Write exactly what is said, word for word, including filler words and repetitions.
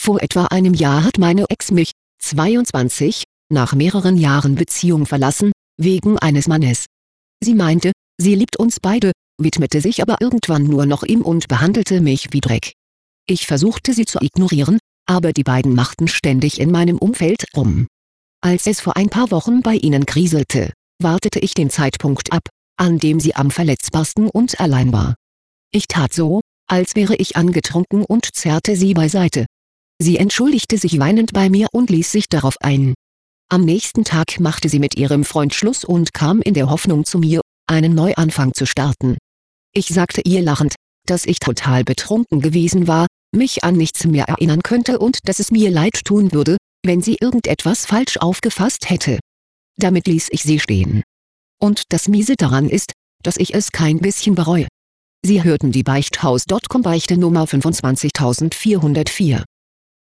Vor etwa einem Jahr hat meine Ex mich, zweiundzwanzig, nach mehreren Jahren Beziehung verlassen, wegen eines Mannes. Sie meinte, sie liebt uns beide, widmete sich aber irgendwann nur noch ihm und behandelte mich wie Dreck. Ich versuchte sie zu ignorieren, aber die beiden machten ständig in meinem Umfeld rum. Als es vor ein paar Wochen bei ihnen kriselte, wartete ich den Zeitpunkt ab, an dem sie am verletzbarsten und allein war. Ich tat so, als wäre ich angetrunken und zerrte sie beiseite. Sie entschuldigte sich weinend bei mir und ließ sich darauf ein. Am nächsten Tag machte sie mit ihrem Freund Schluss und kam in der Hoffnung zu mir, einen Neuanfang zu starten. Ich sagte ihr lachend, dass ich total betrunken gewesen war, mich an nichts mehr erinnern könnte und dass es mir leid tun würde, wenn sie irgendetwas falsch aufgefasst hätte. Damit ließ ich sie stehen. Und das Miese daran ist, dass ich es kein bisschen bereue. Sie hörten die Beichthaus Punkt com Beichte Nummer fünfundzwanzigtausendvierhundertvier.